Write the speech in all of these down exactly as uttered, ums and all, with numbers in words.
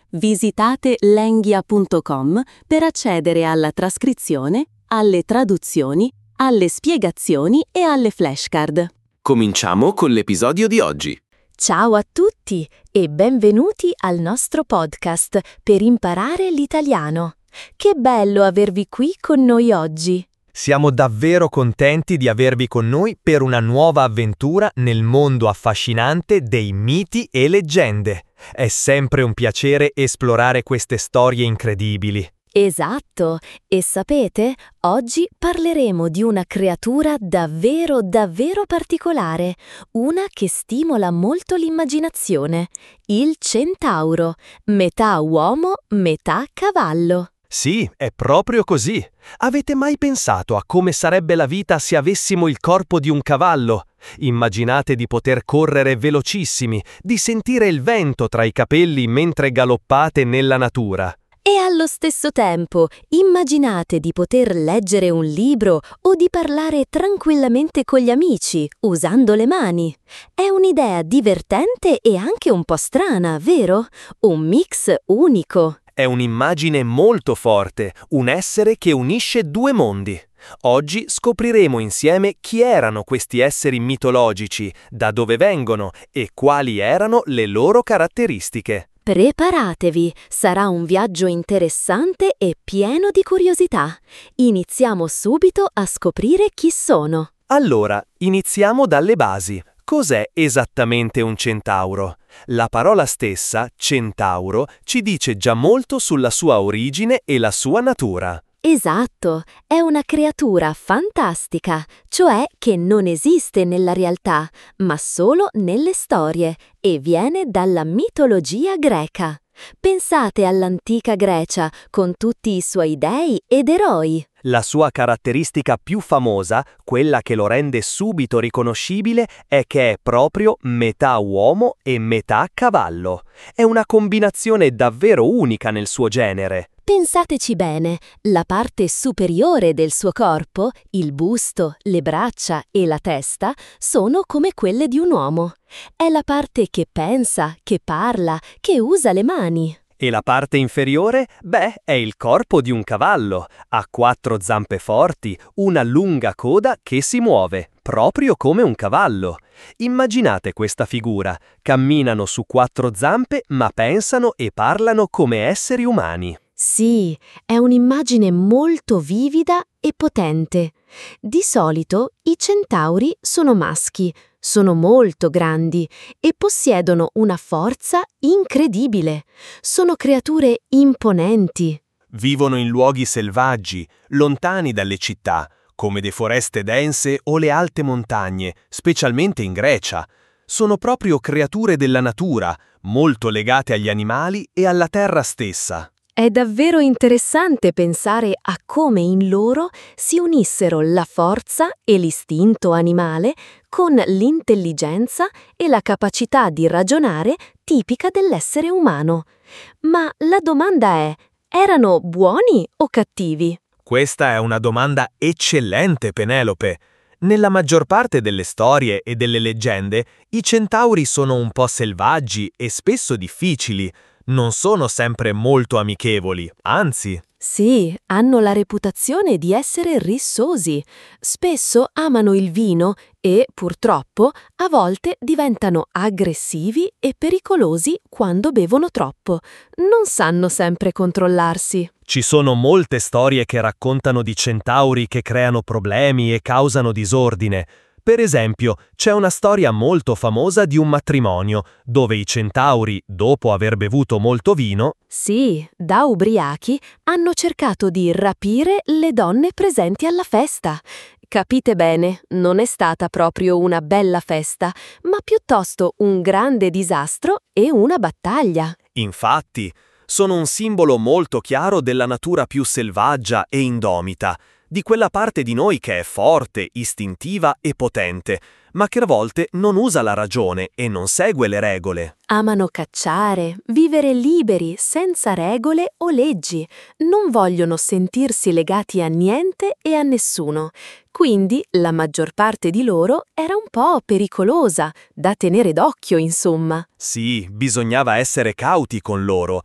Visitate lenghia punto com per accedere alla trascrizione, alle traduzioni, alle spiegazioni e alle flashcard. Cominciamo con l'episodio di oggi. Ciao a tutti e benvenuti al nostro podcast per imparare l'italiano. Che bello avervi qui con noi oggi. Siamo davvero contenti di avervi con noi per una nuova avventura nel mondo affascinante dei miti e leggende. È sempre un piacere esplorare queste storie incredibili. Esatto, e sapete, oggi parleremo di una creatura davvero davvero particolare, una che stimola molto l'immaginazione, il centauro, metà uomo, metà cavallo. Sì, è proprio così. Avete mai pensato a come sarebbe la vita se avessimo il corpo di un cavallo? Immaginate di poter correre velocissimi, di sentire il vento tra i capelli mentre galoppate nella natura. E allo stesso tempo, immaginate di poter leggere un libro o di parlare tranquillamente con gli amici, usando le mani. È un'idea divertente e anche un po' strana, vero? Un mix unico. È un'immagine molto forte, un essere che unisce due mondi. Oggi scopriremo insieme chi erano questi esseri mitologici, da dove vengono e quali erano le loro caratteristiche. Preparatevi, sarà un viaggio interessante e pieno di curiosità. Iniziamo subito a scoprire chi sono. Allora, iniziamo dalle basi. Cos'è esattamente un centauro? La parola stessa, centauro, ci dice già molto sulla sua origine e la sua natura. Esatto, è una creatura fantastica, cioè che non esiste nella realtà, ma solo nelle storie, e viene dalla mitologia greca. Pensate all'antica Grecia, con tutti i suoi dei ed eroi. La sua caratteristica più famosa, quella che lo rende subito riconoscibile, è che è proprio metà uomo e metà cavallo. È una combinazione davvero unica nel suo genere. Pensateci bene, la parte superiore del suo corpo, il busto, le braccia e la testa, sono come quelle di un uomo. È la parte che pensa, che parla, che usa le mani. E la parte inferiore? Beh, è il corpo di un cavallo. Ha quattro zampe forti, una lunga coda che si muove, proprio come un cavallo. Immaginate questa figura. Camminano su quattro zampe, ma pensano e parlano come esseri umani. Sì, è un'immagine molto vivida e potente. Di solito i centauri sono maschi, sono molto grandi e possiedono una forza incredibile. Sono creature imponenti. Vivono in luoghi selvaggi, lontani dalle città, come le foreste dense o le alte montagne, specialmente in Grecia. Sono proprio creature della natura, molto legate agli animali e alla terra stessa. È davvero interessante pensare a come in loro si unissero la forza e l'istinto animale con l'intelligenza e la capacità di ragionare tipica dell'essere umano. Ma la domanda è: erano buoni o cattivi? Questa è una domanda eccellente, Penelope. Nella maggior parte delle storie e delle leggende, i centauri sono un po' selvaggi e spesso difficili. Non sono sempre molto amichevoli, anzi. Sì, hanno la reputazione di essere rissosi. Spesso amano il vino e, purtroppo, a volte diventano aggressivi e pericolosi quando bevono troppo. Non sanno sempre controllarsi. Ci sono molte storie che raccontano di centauri che creano problemi e causano disordine. Per esempio, c'è una storia molto famosa di un matrimonio, dove i centauri, dopo aver bevuto molto vino, sì, da ubriachi, hanno cercato di rapire le donne presenti alla festa. Capite bene, non è stata proprio una bella festa, ma piuttosto un grande disastro e una battaglia. Infatti, sono un simbolo molto chiaro della natura più selvaggia e indomita, di quella parte di noi che è forte, istintiva e potente, ma che a volte non usa la ragione e non segue le regole. Amano cacciare, vivere liberi, senza regole o leggi. Non vogliono sentirsi legati a niente e a nessuno. Quindi la maggior parte di loro era un po' pericolosa, da tenere d'occhio, insomma. Sì, bisognava essere cauti con loro.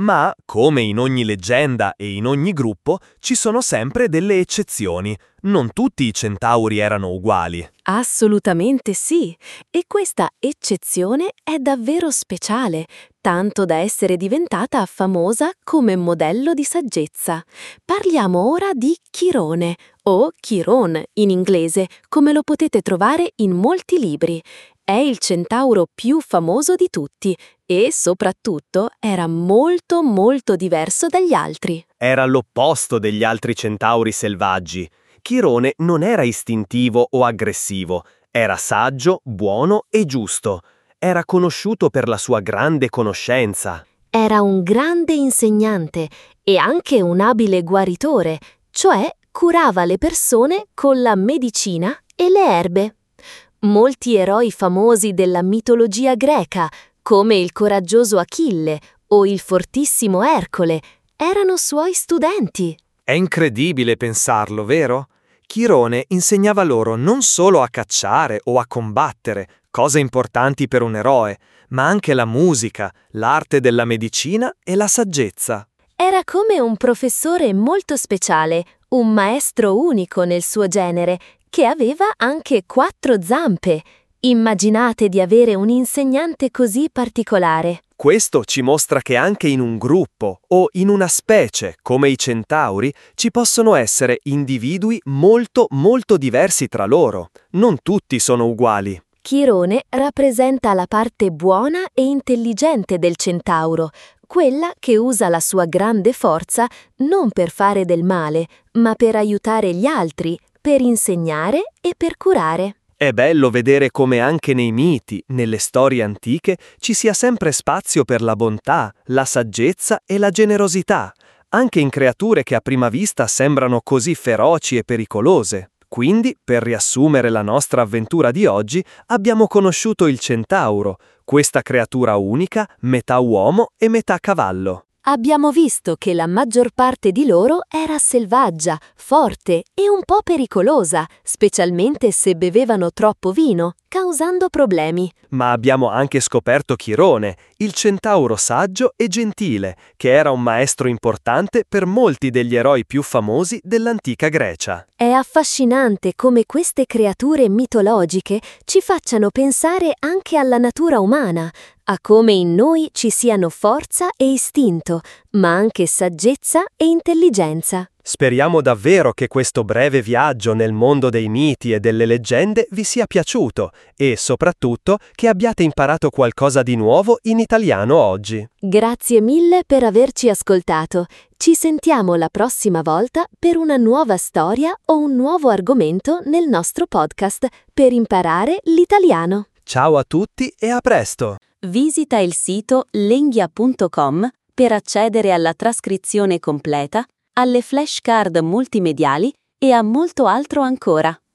Ma, come in ogni leggenda e in ogni gruppo, ci sono sempre delle eccezioni. Non tutti i centauri erano uguali. Assolutamente sì, e questa eccezione è davvero speciale, tanto da essere diventata famosa come modello di saggezza. Parliamo ora di Chirone, o Chiron in inglese, come lo potete trovare in molti libri. È il centauro più famoso di tutti e, soprattutto, era molto molto diverso dagli altri. Era l'opposto degli altri centauri selvaggi. Chirone non era istintivo o aggressivo, era saggio, buono e giusto. Era conosciuto per la sua grande conoscenza. Era un grande insegnante e anche un abile guaritore, cioè curava le persone con la medicina e le erbe. Molti eroi famosi della mitologia greca, come il coraggioso Achille o il fortissimo Ercole, erano suoi studenti. È incredibile pensarlo, vero? Chirone insegnava loro non solo a cacciare o a combattere, cose importanti per un eroe, ma anche la musica, l'arte della medicina e la saggezza. Era come un professore molto speciale, un maestro unico nel suo genere, che aveva anche quattro zampe. Immaginate di avere un insegnante così particolare. Questo ci mostra che anche in un gruppo o in una specie, come i centauri, ci possono essere individui molto molto diversi tra loro. Non tutti sono uguali. Chirone rappresenta la parte buona e intelligente del centauro, quella che usa la sua grande forza non per fare del male, ma per aiutare gli altri, per insegnare e per curare. È bello vedere come anche nei miti, nelle storie antiche, ci sia sempre spazio per la bontà, la saggezza e la generosità, anche in creature che a prima vista sembrano così feroci e pericolose. Quindi, per riassumere la nostra avventura di oggi, abbiamo conosciuto il centauro, questa creatura unica, metà uomo e metà cavallo. Abbiamo visto che la maggior parte di loro era selvaggia, forte e un po' pericolosa, specialmente se bevevano troppo vino, causando problemi. Ma abbiamo anche scoperto Chirone, il centauro saggio e gentile, che era un maestro importante per molti degli eroi più famosi dell'antica Grecia. È affascinante come queste creature mitologiche ci facciano pensare anche alla natura umana, a come in noi ci siano forza e istinto, ma anche saggezza e intelligenza. Speriamo davvero che questo breve viaggio nel mondo dei miti e delle leggende vi sia piaciuto e, soprattutto, che abbiate imparato qualcosa di nuovo in italiano oggi. Grazie mille per averci ascoltato. Ci sentiamo la prossima volta per una nuova storia o un nuovo argomento nel nostro podcast per imparare l'italiano. Ciao a tutti e a presto! Visita il sito lenghia punto com per accedere alla trascrizione completa, alle flashcard multimediali e a molto altro ancora.